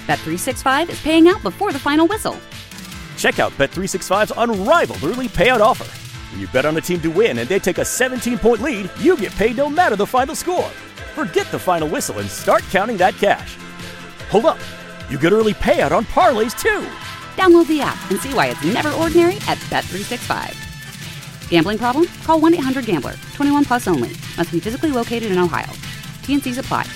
Bet365 is paying out before the final whistle. Check out Bet365's unrivaled early payout offer. When you bet on a team to win and they take a 17-point lead, you get paid no matter the final score. Forget the final whistle and start counting that cash. Hold up. You get early payout on parlays, too. Download the app and see why it's never ordinary at Bet365. Gambling problem? Call 1-800-GAMBLER. 21 plus only. Must be physically located in Ohio. T&Cs apply.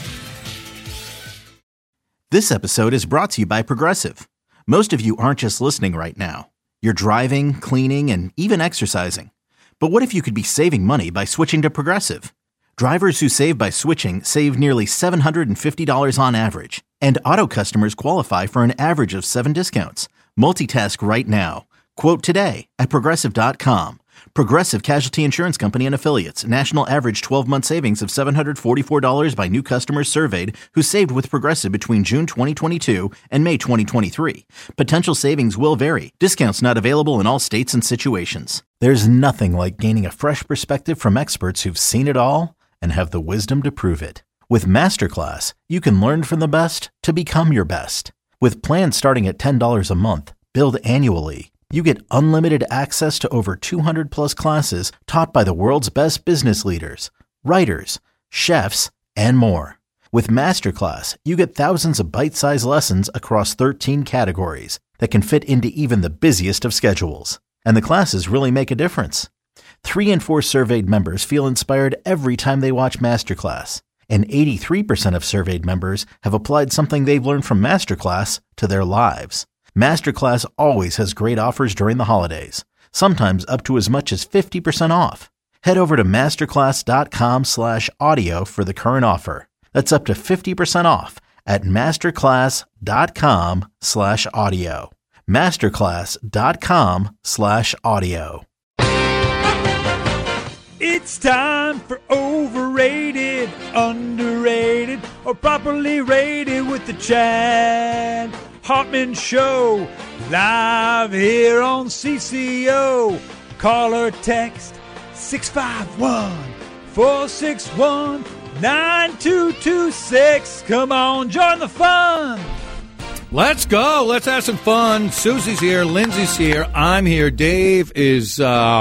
This episode is brought to you by Progressive. Most of you aren't just listening right now. You're driving, cleaning, and even exercising. But what if you could be saving money by switching to Progressive? Drivers who save by switching save nearly $750 on average. And auto customers qualify for an average of 7 discounts. Multitask right now. Quote today at Progressive.com. Progressive Casualty Insurance Company and Affiliates. National average 12-month savings of $744 by new customers surveyed who saved with Progressive between June 2022 and May 2023. Potential savings will vary. Discounts not available in all states and situations. There's nothing like gaining a fresh perspective from experts who've seen it all and have the wisdom to prove it. With Masterclass, you can learn from the best to become your best. With plans starting at $10 a month, billed annually, you get unlimited access to over 200 plus classes taught by the world's best business leaders, writers, chefs, and more. With Masterclass, you get thousands of bite-sized lessons across 13 categories that can fit into even the busiest of schedules. And the classes really make a difference. 3 in 4 surveyed members feel inspired every time they watch Masterclass. And 83% of surveyed members have applied something they've learned from Masterclass to their lives. Masterclass always has great offers during the holidays, sometimes up to as much as 50% off. Head over to masterclass.com/audio for the current offer. That's up to 50% off at masterclass.com/audio. masterclass.com/audio. It's time for overrated, underrated, or properly rated with the Chad Hartman Show. Live here on CCO. Call or text 651-461-9226. Come on, join the fun. Let's go. Let's have some fun. Susie's here. Lindsay's here. I'm here. Dave is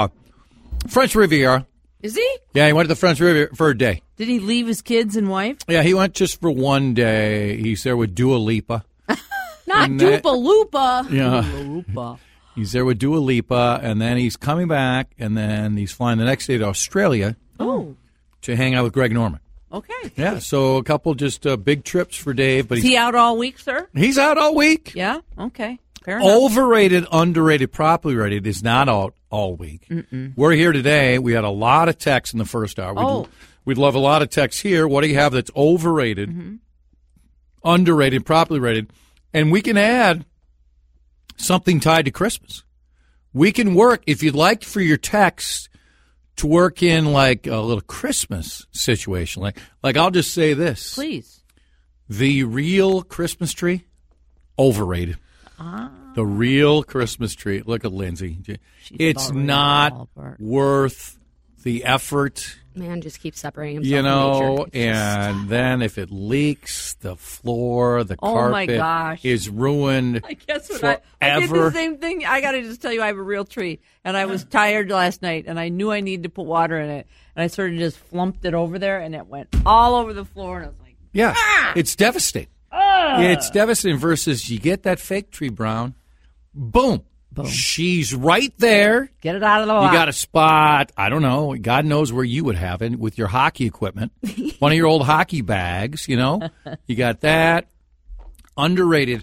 French Riviera. Is he? Yeah, he went to the French Riviera for a day. Did he leave his kids and wife? Yeah, he went just for one day. He's there with Dua Lipa. Not Dua Lupa. Yeah. Dua Lupa. He's there with Dua Lipa, and then he's coming back, and then he's flying the next day to Australia to hang out with Greg Norman. Okay. Yeah, so a couple just big trips for Dave. But Is he out all week, sir? He's out all week. Yeah? Okay. Fair enough. Overrated, underrated, properly rated is not out all week. Mm-mm. We're here today. We had a lot of texts in the first hour. We'd love a lot of texts here. What do you have that's overrated, underrated, properly rated? And we can add something tied to Christmas. We can work, if you'd like for your text to work in like a little Christmas situation. Like I'll just say this. Please. The real Christmas tree, overrated. The real Christmas tree. Look at Lindsay. It's not worth the effort. Man just keeps separating himself from nature. And then if it leaks, the floor, the carpet is ruined I guess what forever. I did the same thing. I got to just tell you, I have a real tree, and I was tired last night, and I knew I needed to put water in it, and I sort of just flumped it over there, and it went all over the floor, and I was like, it's devastating. It's devastating versus you get that fake tree, Brown, boom. She's right there. Get it out of the lot. You got a spot, I don't know, God knows where you would have it with your hockey equipment. One of your old hockey bags, you got that. Underrated,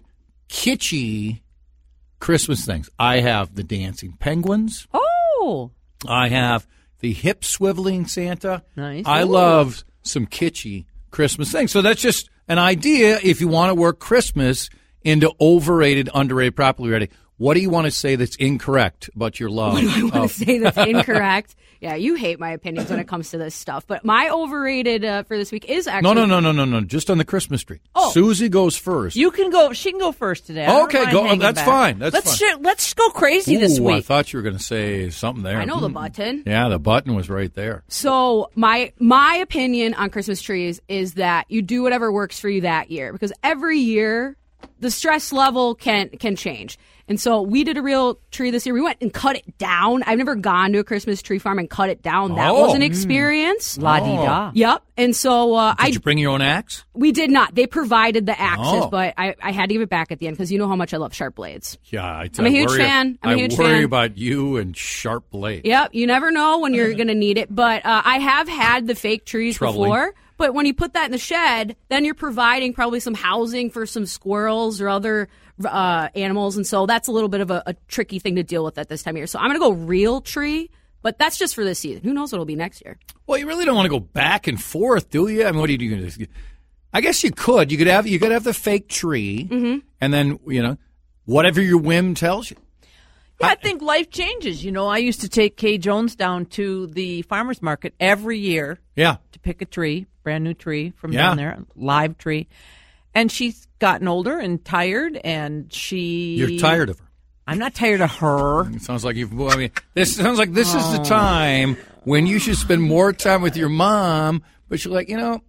kitschy Christmas things. I have the dancing penguins. Oh. I have the hip swiveling Santa. Nice. I love some kitschy Christmas things. So that's just an idea if you want to work Christmas into overrated, underrated, properly rated. What do you want to say that's incorrect about your love? What do I want to say that's incorrect? Yeah, you hate my opinions when it comes to this stuff. But my overrated for this week is actually... No. Just on the Christmas tree. Oh. Susie goes first. You can go. She can go first today. Okay, go. That's fine. Let's go crazy this week. I thought you were going to say something there. I know the button. Yeah, the button was right there. So my opinion on Christmas trees is that you do whatever works for you that year. Because every year the stress level can change. And so we did a real tree this year. We went and cut it down. I've never gone to a Christmas tree farm and cut it down. That was an experience. La-di-da. Yep. And so Did you bring your own axe? we did not. They provided the axes, but I had to give it back at the end because you know how much I love sharp blades. Yeah, I'm a huge fan. I worry about you and sharp blades. Yep. You never know when you're going to need it. But I have had the fake trees before. But when you put that in the shed, then you're providing probably some housing for some squirrels or other animals. And so that's a little bit of a tricky thing to deal with at this time of year. So I'm going to go real tree, but that's just for this season. Who knows what it'll be next year? Well, you really don't want to go back and forth, do you? I mean, what are you doing? I guess you could. You could have the fake tree, and then, whatever your whim tells you. Yeah, I think life changes. I used to take Kay Jones down to the farmer's market every year. Yeah. To pick a tree, brand new tree from down there, live tree. And she's gotten older and tired, and You're tired of her. I'm not tired of her. It sounds like this sounds like this is the time when you should spend more time with your mom, but you're like,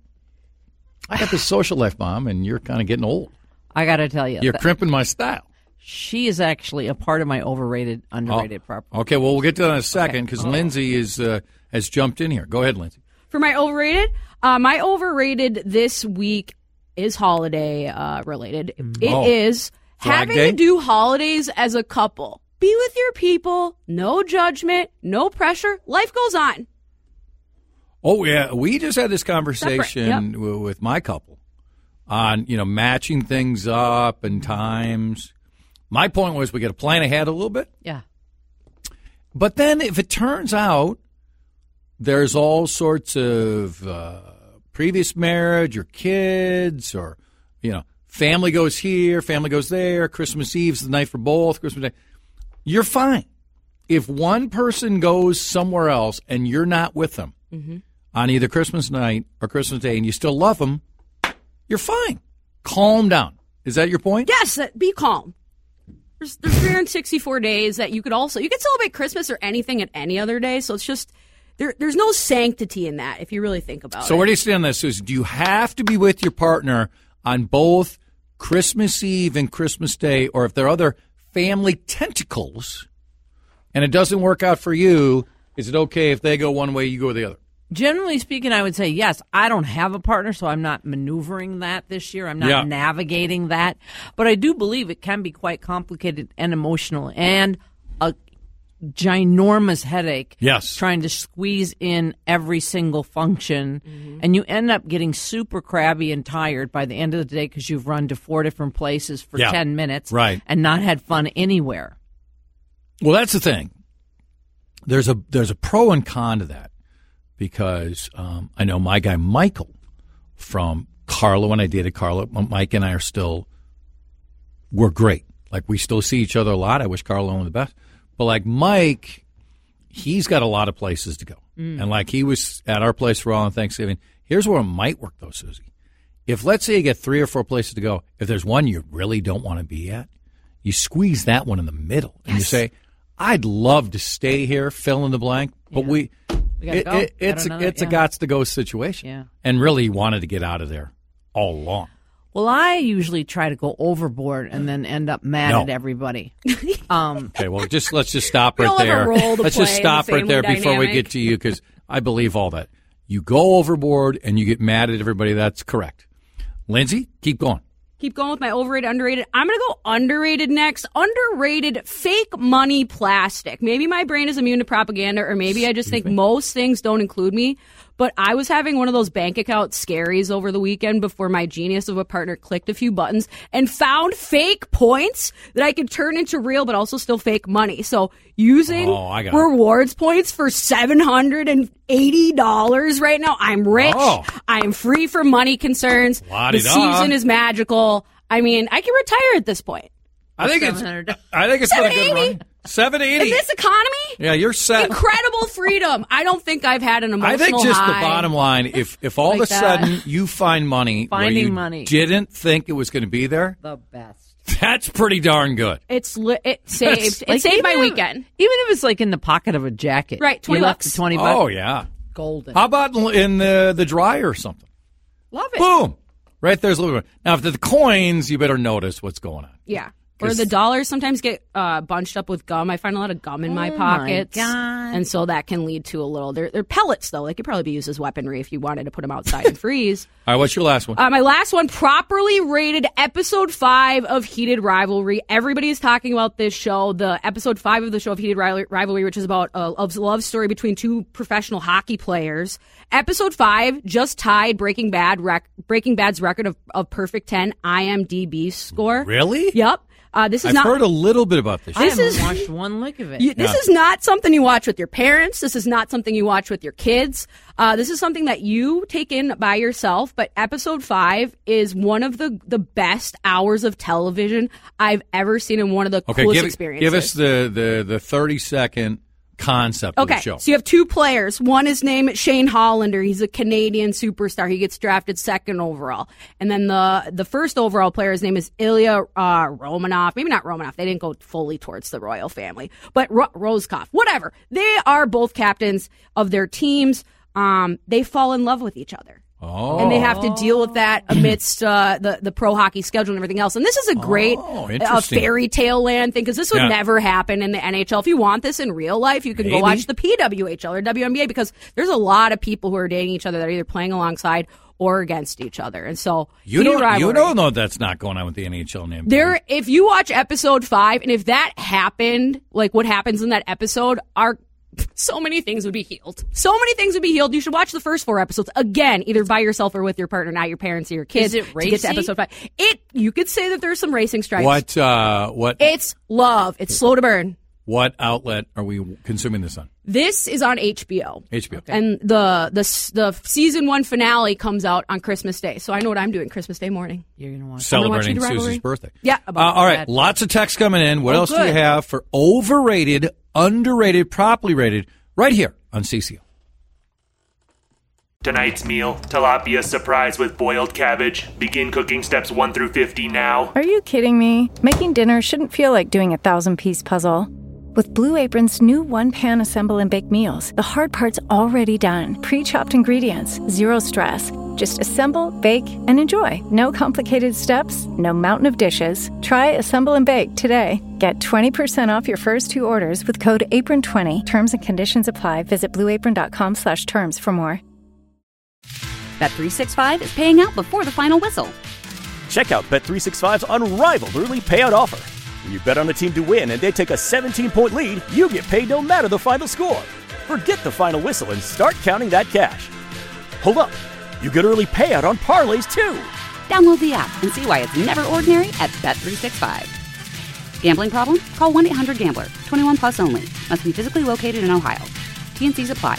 I got this social life, Mom, and you're kind of getting old. I got to tell you. You're crimping my style. She is actually a part of my overrated, underrated property. Okay, well, we'll get to that in a second because Lindsay has jumped in here. Go ahead, Lindsay. For my overrated this week is holiday related. It is Flag having Day? to do holidays as a couple. Be with your people. No judgment. No pressure. Life goes on. Oh, yeah. We just had this conversation with my couple on, matching things up and times. My point was we got to plan ahead a little bit. Yeah. But then if it turns out there's all sorts of previous marriage or kids or, family goes here, family goes there, Christmas Eve's the night for both, Christmas Day, you're fine. If one person goes somewhere else and you're not with them on either Christmas night or Christmas Day and you still love them, you're fine. Calm down. Is that your point? Yes, be calm. There's 364 days that you could celebrate Christmas or anything at any other day. So it's just there's no sanctity in that if you really think about it. So where do you stand on this, Susan? Do you have to be with your partner on both Christmas Eve and Christmas Day, or if there are other family tentacles and it doesn't work out for you, is it okay if they go one way, you go the other? Generally speaking, I would say yes. I don't have a partner, so I'm not maneuvering that this year. I'm not navigating that. But I do believe it can be quite complicated and emotional and a ginormous headache. Yes. Trying to squeeze in every single function. And you end up getting super crabby and tired by the end of the day because you've run to 4 different places for 10 minutes and not had fun anywhere. Well, that's the thing. There's a pro and con to that. Because I know my guy Michael from Carla, when I dated Carla, Mike and I we're great. Like, we still see each other a lot. I wish Carla only the best. But, like, Mike, he's got a lot of places to go. And, like, he was at our place for all on Thanksgiving. Here's where it might work, though, Susie. If, let's say, you get 3 or 4 places to go, if there's one you really don't want to be at, you squeeze that one in the middle. And you say, I'd love to stay here, fill in the blank, but it's a gots-to-go situation. Yeah. And really, he wanted to get out of there all along. Well, I usually try to go overboard and then end up mad at everybody. Okay, well, let's just stop right there. Let's just stop right there before we get to you, because I believe all that. You go overboard and you get mad at everybody. That's correct. Lindsay, keep going. Keep going with my overrated, underrated. I'm going to go underrated next. Underrated fake money plastic. Maybe my brain is immune to propaganda, or maybe I just think most things don't include me. But I was having one of those bank account scaries over the weekend before my genius of a partner clicked a few buttons and found fake points that I could turn into real but also still fake money. So using rewards points for $780 right now, I'm rich. I'm free from money concerns. The season is magical. I mean, I can retire at this point. I think it's been a good run. $780 in this economy. Yeah, you're set. Incredible freedom. I don't think I've had an emotional high. I think just the bottom line, if all of a sudden you find money where you didn't think it was going to be there, the best. That's pretty darn good. It saved my weekend. Even if it's like in the pocket of a jacket, right? $20. You left the $20. Oh yeah, golden. How about in the dryer or something? Love it. Boom. Right there's a little bit. Now, if they're the coins, you better notice what's going on. Yeah. Or the dollars sometimes get bunched up with gum. I find a lot of gum in my pockets. And so that can lead to a little... They're pellets, though. They could probably be used as weaponry if you wanted to put them outside and freeze. All right, what's your last one? My last one, properly rated episode 5 of Heated Rivalry. Everybody is talking about this show. The episode 5 of the show of Heated Rivalry, which is about a love story between two professional hockey players. Episode 5 just tied Breaking Bad's record of perfect 10 IMDb score. Really? Yep. I've heard a little bit about this. I haven't watched one lick of it. This is not something you watch with your parents. This is not something you watch with your kids. This is something that you take in by yourself. But episode 5 is one of the best hours of television I've ever seen, and one of the coolest experiences. Give us the 30-second concept of the show. So you have two players. One is named Shane Hollander. He's a Canadian superstar. He gets drafted 2nd overall. And then the first overall player, his name is Ilya Romanov. Maybe not Romanov. They didn't go fully towards the royal family. But Roscoff. Whatever. They are both captains of their teams. They fall in love with each other. Oh. And they have to deal with that amidst the pro hockey schedule and everything else. And this is a great fairy tale land thing, because this would never happen in the NHL. If you want this in real life, you can go watch the PWHL or WNBA, because there's a lot of people who are dating each other that are either playing alongside or against each other. And so you don't know that's not going on with the NHL name. If you watch episode 5, and if that happened, like what happens in that episode, so many things would be healed. So many things would be healed. You should watch the first 4 episodes again, either by yourself or with your partner, not your parents or your kids. Is it racy? To get to episode 5. You could say that there's some racing stripes. What? It's love. It's slow to burn. What outlet are we consuming this on? This is on HBO. HBO. Okay. And the season 1 finale comes out on Christmas Day. So I know what I'm doing Christmas Day morning. You're going to watch celebrating Susie's birthday. Yeah. All right. Lots of text coming in. What else do you have for overrated, underrated, properly rated right here on CCO? Tonight's meal, tilapia surprise with boiled cabbage. Begin cooking steps 1 through 50 now. Are you kidding me? Making dinner shouldn't feel like doing a 1,000-piece puzzle. With Blue Apron's new one-pan assemble and bake meals, the hard part's already done. Pre-chopped ingredients, zero stress. Just assemble, bake, and enjoy. No complicated steps, no mountain of dishes. Try Assemble and Bake today. Get 20% off your first 2 orders with code APRON20. Terms and conditions apply. Visit blueapron.com/terms for more. Bet365 is paying out before the final whistle. Check out Bet365's unrivaled early payout offer. When you bet on a team to win and they take a 17-point lead, you get paid no matter the final score. Forget the final whistle and start counting that cash. Hold up. You get early payout on parlays, too. Download the app and see why it's never ordinary at Bet365. Gambling problem? Call 1-800-GAMBLER. 21 plus only. Must be physically located in Ohio. T&Cs apply.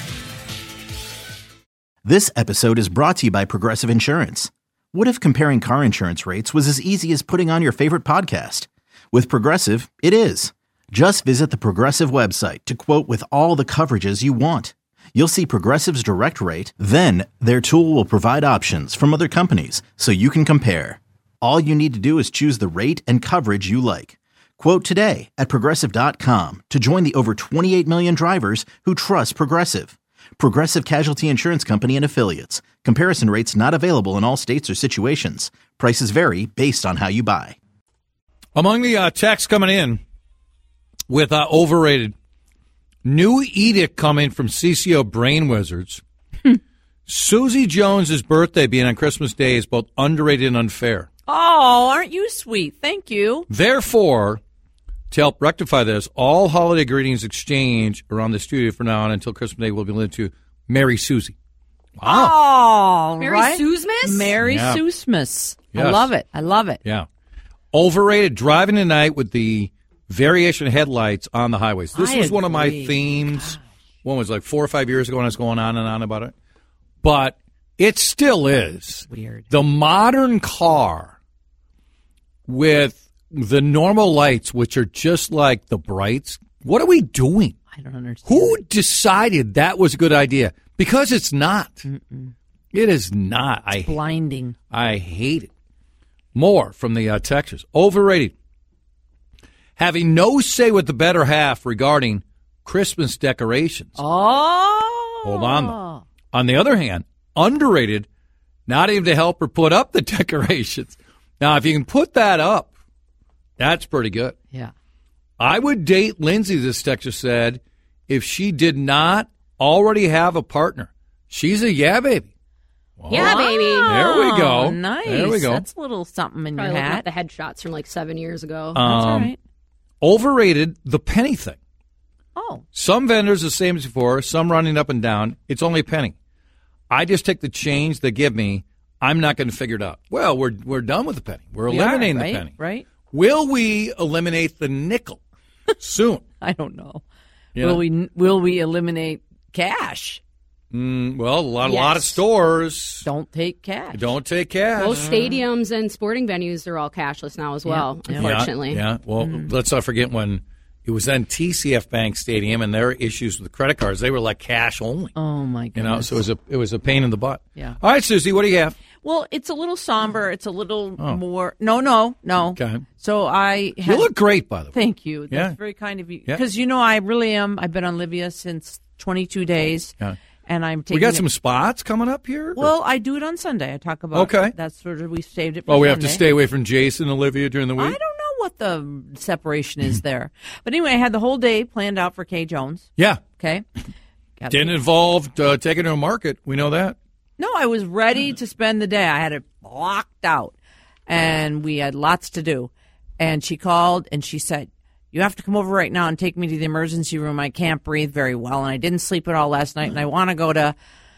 This episode is brought to you by Progressive Insurance. What if comparing car insurance rates was as easy as putting on your favorite podcast? With Progressive, it is. Just visit the Progressive website to quote with all the coverages you want. You'll see Progressive's direct rate, then their tool will provide options from other companies so you can compare. All you need to do is choose the rate and coverage you like. Quote today at Progressive.com to join the over 28 million drivers who trust Progressive. Progressive Casualty Insurance Company and Affiliates. Comparison rates not available in all states or situations. Prices vary based on how you buy. Among the texts coming in with overrated, new edict coming from CCO Brain Wizards. Susie Jones' birthday being on Christmas Day is both underrated and unfair. Oh, aren't you sweet? Thank you. Therefore, to help rectify this, all holiday greetings exchange around the studio from now on until Christmas Day will be limited to Merry Susie. Wow. Oh, Merry Susmas? Merry Susmas. Yes. I love it. I love it. Yeah. Overrated, driving at night with the variation headlights on the highways. This was one of my themes. One was like 4 or 5 years ago when I was going on and on about it. But it still is. Weird. The modern car with the normal lights, which are just like the brights. What are we doing? I don't understand. Who decided that was a good idea? Because it's not. Mm-mm. It is not. It's blinding. I hate it. More from the texters. Overrated. Having no say with the better half regarding Christmas decorations. Oh. Hold on, though. On the other hand, underrated, Not even to help her put up the decorations. Now, if you can put that up, that's pretty good. Yeah. I would date Lindsay, this texter said, if she did not already have a partner. She's a yeah baby. Whoa. Yeah, baby. There we go. Nice. There we go. That's a little something in Probably your looking hat. up the headshots from like 7 years ago. That's all right. Overrated the penny thing. Oh. Some vendors the same as before, some running up and down. It's only a penny. I just take the change they give me. I'm not going to figure it out. Well, we're done with the penny. We're eliminating the penny. Right. Will we eliminate the nickel soon? I don't know. Yeah. Will we eliminate cash? Well, a lot of stores don't take cash. Don't take cash. Most stadiums and sporting venues are all cashless now as well, unfortunately. Yeah. Well, let's not forget when it was then TCF Bank Stadium and their issues with the credit cards. They were like cash only. Oh my goodness. So it was a pain in the butt. Yeah. All right, Susie, what do you have? Well, it's a little somber. It's a little more. No. Okay. So you look great, by the way. Thank you. That's very kind of you. Because I really am. I've been on Livia since 22 days. Yeah. And I'm taking. We got some spots coming up here. Well, I do it on Sunday. I talk about. Okay. That's sort of we saved it. For we Sunday. have to stay away from Jason and Olivia during the week. I don't know what the separation is there, but anyway, I had the whole day planned out for Kay Jones. Yeah. Okay. Didn't involve taking to a market. We know that. No, I was ready to spend the day. I had it blocked out, and we had lots to do. And she called and she said, "You have to come over right now and take me to the emergency room. I can't breathe very well, and I didn't sleep at all last night, and I want to go to."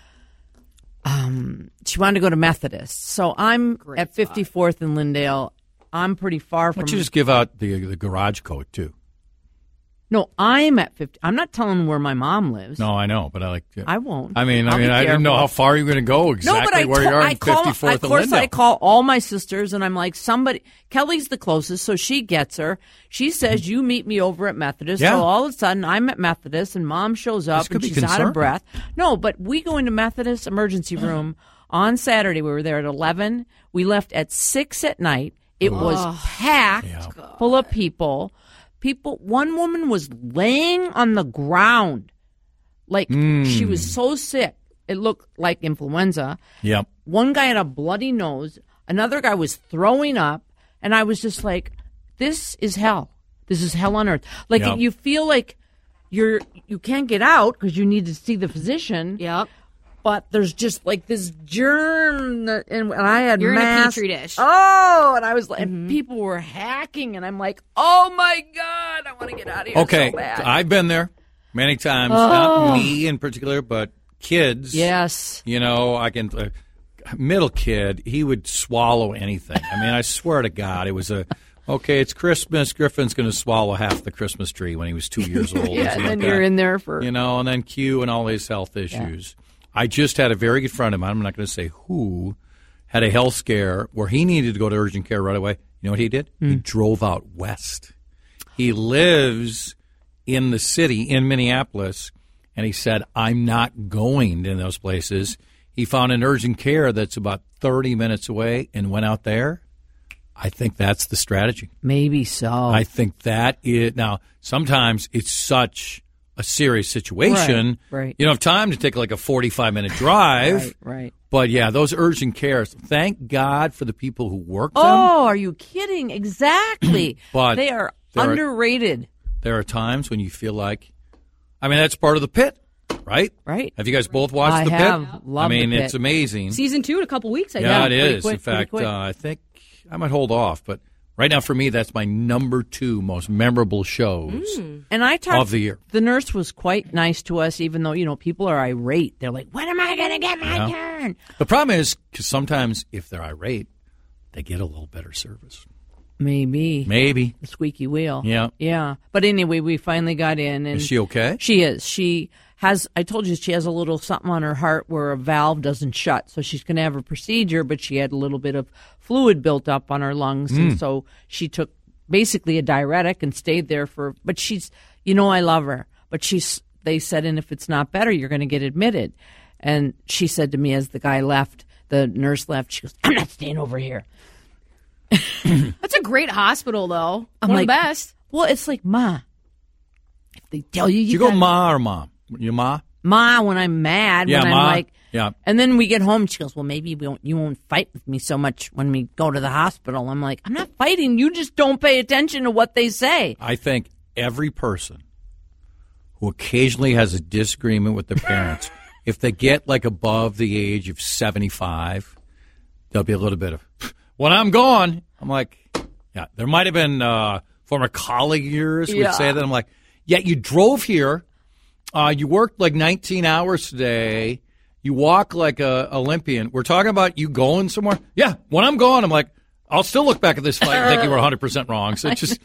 She wanted to go to Methodist, so I'm at 54th and Lindale. I'm pretty far from. Why don't you just give out the garage code too? No, I'm at 50. I'm not telling where my mom lives. No, I know, but I won't. I didn't know how far you were going to go exactly where you are in 54th and Lindale. Of course, I call all my sisters, and I'm like, Kelly's the closest, so she gets her. She says, you meet me over at Methodist. Yeah. So all of a sudden, I'm at Methodist, and Mom shows up, and she's out of breath. No, but we go into Methodist emergency room on Saturday. We were there at 11. We left at 6 at night. It was packed, full of people. One woman was laying on the ground, like she was so sick. It looked like influenza. Yep. One guy had a bloody nose. Another guy was throwing up. And I was just like, this is hell. This is hell on earth. Like you feel like you can't get out because you need to see the physician. Yep. But there's just like this germ, and I had You're masks. in a petri dish. Oh, and I was like, and people were hacking, and I'm like, oh my God, I want to get out of here. Okay, so bad. I've been there many times. Not me in particular, but kids. Yes. I can. Middle kid, he would swallow anything. I mean, I swear to God, it was okay, it's Christmas. Griffin's going to swallow half the Christmas tree when he was 2 years old. Yeah, and then you're in there for and then Q and all his health issues. Yeah. I just had a very good friend of mine, I'm not going to say who, had a health scare where he needed to go to urgent care right away. You know what he did? He drove out west. He lives in the city, in Minneapolis, and he said, I'm not going to those places. He found an urgent care that's about 30 minutes away and went out there. I think that's the strategy. Maybe so. I think that is. Now, sometimes it's such a serious situation. Right. You don't have time to take like a 45-minute drive. Right. But, yeah, those urgent cares, thank God for the people who work them. Oh, are you kidding? Exactly. But they are underrated. There are times when you feel like, that's part of The Pit, right? Right. Have you guys both watched The Pit? I have. Love The Pit. It's amazing. Season 2 in a couple weeks, I think. Yeah, it is. Quick, in fact, quick. I think I might hold off, but right now for me, that's my number 2 most memorable shows and I talked, of the year. The nurse was quite nice to us, even though, people are irate. They're like, when am I going to get my turn? The problem is, because sometimes if they're irate, they get a little better service. Maybe. The squeaky wheel. Yeah. Yeah. But anyway, we finally got in. And is she okay? She is. She has, I told you, she has a little something on her heart where a valve doesn't shut. So she's going to have a procedure, but she had a little bit of fluid built up on her lungs. And so she took basically a diuretic and stayed there but she's, I love her. But they said, and if it's not better, you're going to get admitted. And she said to me as the nurse left, she goes, I'm not staying over here. That's a great hospital, though. I'm One like, of the best. Well, it's like, Ma, if they tell you you go Ma or Mom? You Ma? Ma when I'm mad. Yeah, when Ma. I'm like, Yeah. And then we get home, and she goes, well, maybe you won't fight with me so much when we go to the hospital. I'm like, I'm not fighting. You just don't pay attention to what they say. I think every person who occasionally has a disagreement with their parents, if they get like above the age of 75, there'll be a little bit of, when I'm gone, I'm like, yeah, there might have been former colleague of yours would say that. I'm like, yeah, you drove here. You worked like 19 hours today. You walk like a Olympian. We're talking about you going somewhere. Yeah, when I'm gone, I'm like, I'll still look back at this fight and think you were 100% wrong. So just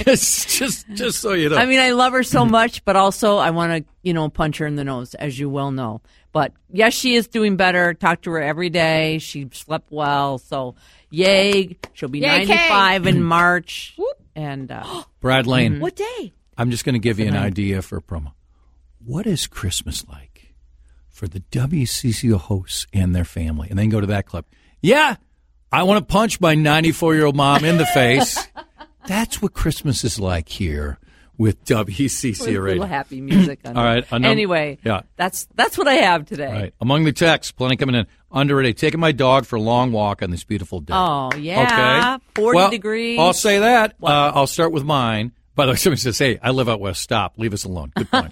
so you know. I mean, I love her so much, but also I want to, punch her in the nose, as you well know. But yes, she is doing better. Talk to her every day. She slept well. So yay. She'll be 95 in March. And Brad Lane. What day? I'm just going to give you an idea for a promo. What is Christmas like for the WCCO hosts and their family? And then go to that clip. Yeah, I want to punch my 94-year-old mom in the face. That's what Christmas is like here with WCCO Radio. Radio. Little happy music on All right. Anyway, that's what I have today. All right. Among the texts, plenty coming in. Underrated. Taking my dog for a long walk on this beautiful day. Oh, yeah. Okay. 40 degrees. I'll say that. I'll start with mine. By the way, somebody says, hey, I live out west. Stop. Leave us alone. Good point.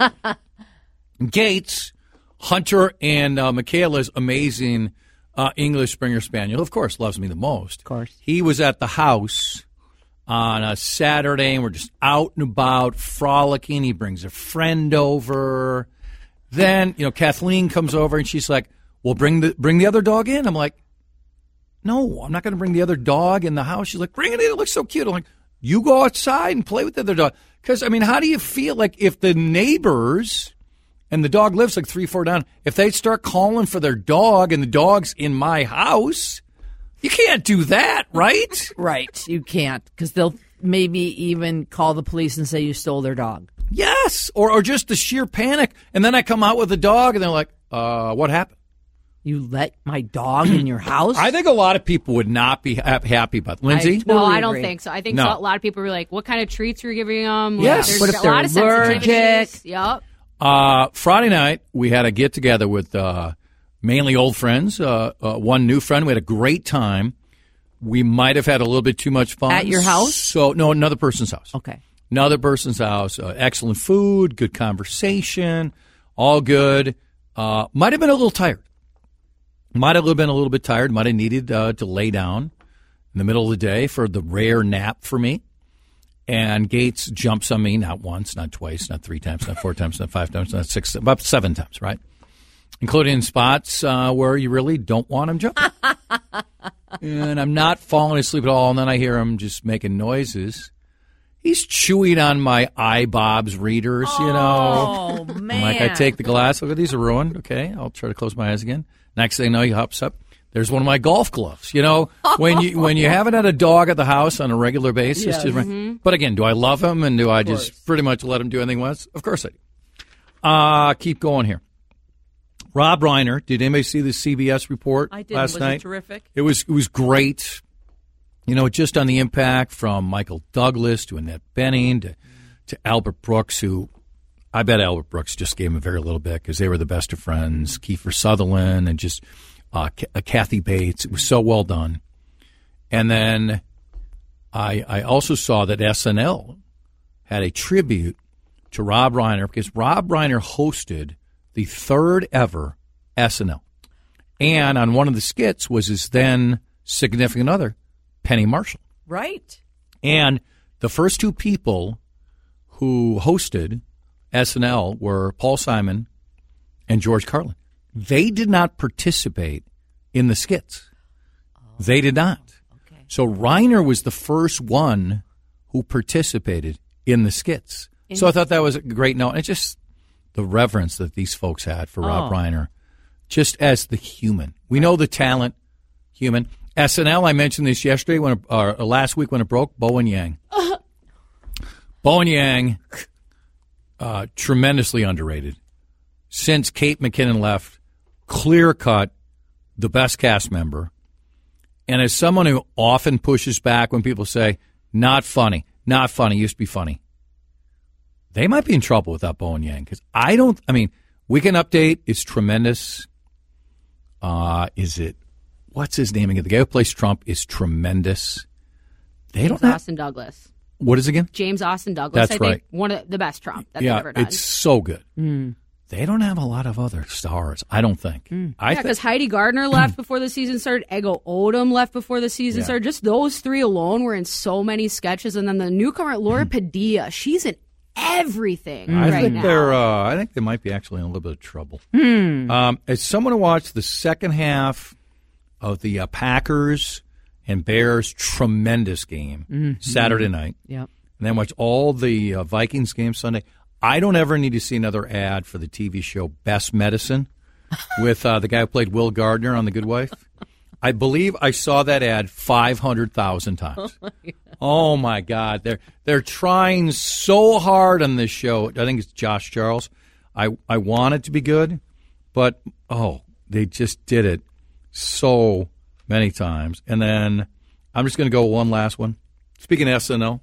Gates, Hunter, and Michaela's amazing English Springer Spaniel, of course, loves me the most. Of course. He was at the house on a Saturday, and we're just out and about, frolicking. He brings a friend over. Then, Kathleen comes over, and she's like, well, bring the other dog in. I'm like, no, I'm not going to bring the other dog in the house. She's like, bring it in. It looks so cute. I'm like, you go outside and play with the other dog. Because, how do you feel like if the neighbors, and the dog lives like 3-4 down, if they start calling for their dog and the dog's in my house, you can't do that, right? Right. You can't, because they'll maybe even call the police and say you stole their dog. Yes, or just the sheer panic. And then I come out with the dog, and they're like, what happened? You let my dog in your house? I think a lot of people would not be happy about that. Lindsay? I don't think so. I think a lot of people were like, what kind of treats are you giving them? Yes. What if they're allergic? Yep. Friday night, we had a get-together with mainly old friends, one new friend. We had a great time. We might have had a little bit too much fun. At your house? So, no, another person's house. Okay. Another person's house. Excellent food, good conversation, all good. Might have been a little tired. Might have been a little bit tired. Might have needed to lay down in the middle of the day for the rare nap for me. And Gates jumps on me not once, not twice, not 3 times, not 4 times, not 5 times, not 6, about 7 times, right? Including in spots where you really don't want him jumping. And I'm not falling asleep at all, and then I hear him just making noises. He's chewing on my iBobs readers, Oh, man. I'm like, I take the glass. Look, these are ruined. Okay, I'll try to close my eyes again. Next thing I know, he hops up. There's one of my golf gloves. When you haven't had a dog at the house on a regular basis. Yes. But again, do I love him and do I just pretty much let him do anything he wants? Of course I do. Keep going here. Rob Reiner, did anybody see the CBS report I did. last night? Was it terrific? It was great. Just on the impact from Michael Douglas to Annette Bening to Albert Brooks, who I bet Albert Brooks just gave him a very little bit because they were the best of friends. Kiefer Sutherland and just Kathy Bates. It was so well done. And then I also saw that SNL had a tribute to Rob Reiner because Rob Reiner hosted the 3rd ever SNL. And on one of the skits was his then significant other, Penny Marshall. Right. And the first 2 people who hosted SNL were Paul Simon and George Carlin. They did not participate in the skits. They did not. Okay. So Reiner was the first one who participated in the skits. So I thought that was a great note. And it's just the reverence that these folks had for Rob Reiner, just as the human. We know the talent, human. SNL, I mentioned this yesterday, last week when it broke, Bowen Yang. Bowen Yang, tremendously underrated. Since Kate McKinnon left, clear-cut, the best cast member. And as someone who often pushes back when people say, not funny, used to be funny. They might be in trouble without Bowen Yang because we can update. It's tremendous. what's his name again? The guy who plays Trump is tremendous. Austin Douglas. What is it again? James Austin Douglas. That's I right. think one of the best Trump that they've ever done. It's so good. They don't have a lot of other stars, I don't think. Because Heidi Gardner left before the season started. Ego Odom left before the season started. Just those three alone were in so many sketches. And then the newcomer, Laura Padilla, she's in everything right now. I think they might be actually in a little bit of trouble. As someone who watched the second half of the Packers and Bears tremendous game Saturday night, and then watched all the Vikings games Sunday, I don't ever need to see another ad for the TV show Best Medicine with the guy who played Will Gardner on The Good Wife. I believe I saw that ad 500,000 times. Oh my God. They're trying so hard on this show. I think it's Josh Charles. I want it to be good, but they just did it so many times. And then I'm just going to go one last one. Speaking of SNL,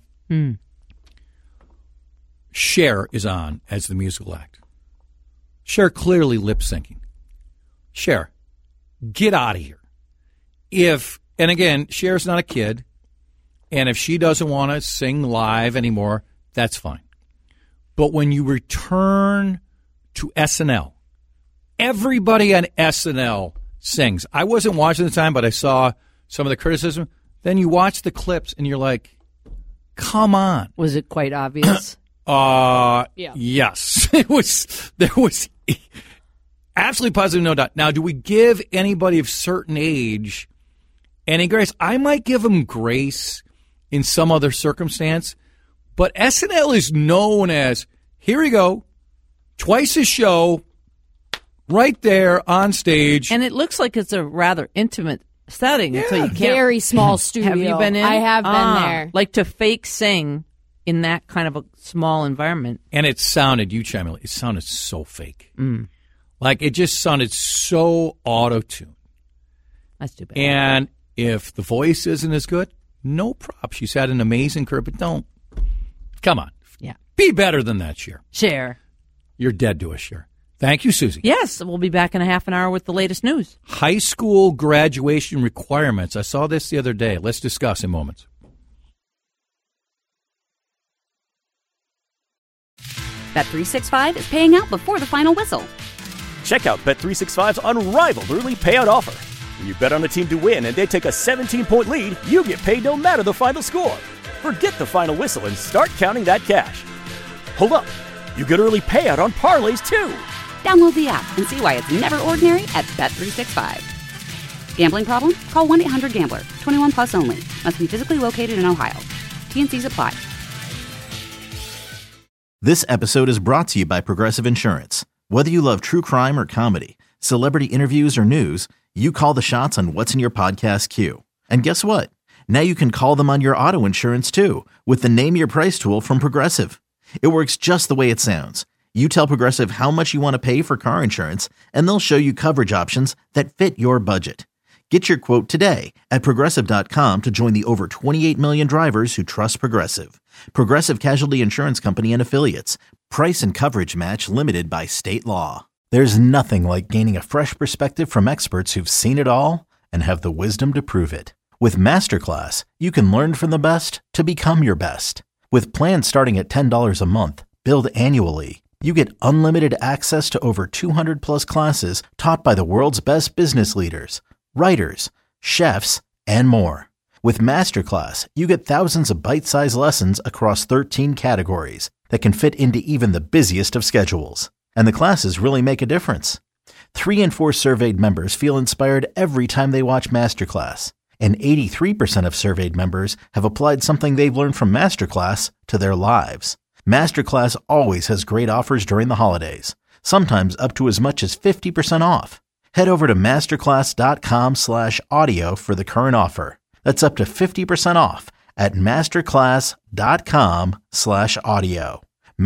Cher is on as the musical act. Cher clearly lip syncing. Cher, get out of here. And again, Cher's not a kid, and if she doesn't want to sing live anymore, that's fine. But when you return to SNL, everybody on SNL sings. I wasn't watching at the time, but I saw some of the criticism. Then you watch the clips, and you're like, come on. Was it quite obvious? Yes. There was absolutely positive, no doubt. Now, do we give anybody of certain age any grace? I might give them grace in some other circumstance, but SNL is known as, here we go, twice a show, right there on stage. And it looks like it's a rather intimate setting. So you can't, very small studio. Have you been in? I have been there. Like to fake sing in that kind of a small environment. And it sounded, you chime in, it sounded so fake. Like it just sounded so auto-tuned. That's too bad. And if the voice isn't as good, no props. She's had an amazing career, but come on. Yeah. Be better than that, Cher. Cher. You're dead to us, Cher. Thank you, Susie. Yes, we'll be back in a half an hour with the latest news. High school graduation requirements. I saw this the other day. Let's discuss in moments. Bet365 is paying out before the final whistle. Check out Bet365's unrivaled early payout offer. When you bet on a team to win and they take a 17-point lead, you get paid no matter the final score. Forget the final whistle and start counting that cash. Hold up. You get early payout on parlays, too. Download the app and see why it's never ordinary at Bet365. Gambling problem? Call 1-800-GAMBLER. 21 plus only. Must be physically located in Ohio. T&Cs apply. This episode is brought to you by Progressive Insurance. Whether you love true crime or comedy, celebrity interviews or news, you call the shots on what's in your podcast queue. And guess what? Now you can call them on your auto insurance too with the Name Your Price tool from Progressive. It works just the way it sounds. You tell Progressive how much you want to pay for car insurance, and they'll show you coverage options that fit your budget. Get your quote today at Progressive.com to join the over 28 million drivers who trust Progressive. Progressive Casualty Insurance Company and Affiliates. Price and coverage match limited by state law. There's nothing like gaining a fresh perspective from experts who've seen it all and have the wisdom to prove it. With Masterclass, you can learn from the best to become your best. With plans starting at $10 a month, billed annually, you get unlimited access to over 200 plus classes taught by the world's best business leaders, writers, chefs, and more. With Masterclass, you get thousands of bite-sized lessons across 13 categories that can fit into even the busiest of schedules. And the classes really make a difference. 3 in 4 surveyed members feel inspired every time they watch Masterclass. And 83% of surveyed members have applied something they've learned from Masterclass to their lives. Masterclass always has great offers during the holidays, sometimes up to as much as 50% off. Head over to masterclass.com/audio for the current offer. That's up to 50% off at masterclass.com/audio.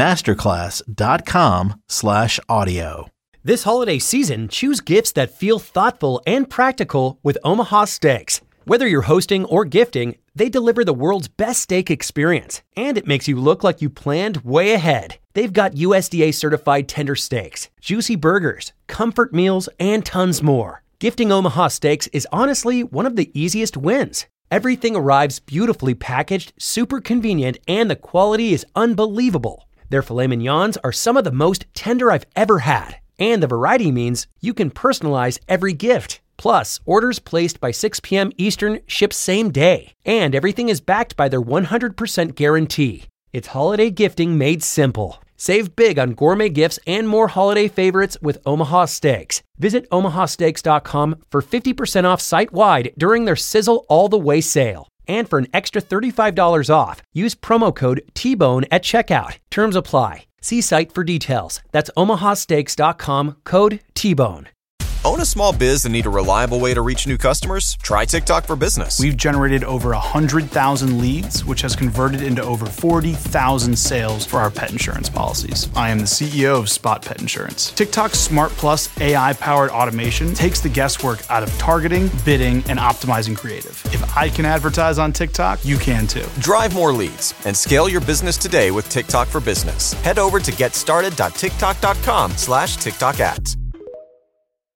masterclass.com/audio. This holiday season, choose gifts that feel thoughtful and practical with Omaha Steaks. Whether you're hosting or gifting, they deliver the world's best steak experience, and it makes you look like you planned way ahead. They've got USDA certified tender steaks, juicy burgers, comfort meals, and tons more. Gifting Omaha Steaks is honestly one of the easiest wins. Everything arrives beautifully packaged, super convenient, and the quality is unbelievable. Their filet mignons are some of the most tender I've ever had. And the variety means you can personalize every gift. Plus, orders placed by 6 p.m. Eastern ship same day. And everything is backed by their 100% guarantee. It's holiday gifting made simple. Save big on gourmet gifts and more holiday favorites with Omaha Steaks. Visit omahasteaks.com for 50% off site-wide during their Sizzle All the Way sale. And for an extra $35 off, use promo code TBONE at checkout. Terms apply. See site for details. That's omahasteaks.com, code TBONE. Own a small biz and need a reliable way to reach new customers? Try TikTok for Business. We've generated over 100,000 leads, which has converted into over 40,000 sales for our pet insurance policies. I am the CEO of Spot Pet Insurance. TikTok's Smart Plus AI-powered automation takes the guesswork out of targeting, bidding, and optimizing creative. If I can advertise on TikTok, you can too. Drive more leads and scale your business today with TikTok for Business. Head over to getstarted.tiktok.com/TikTok ads.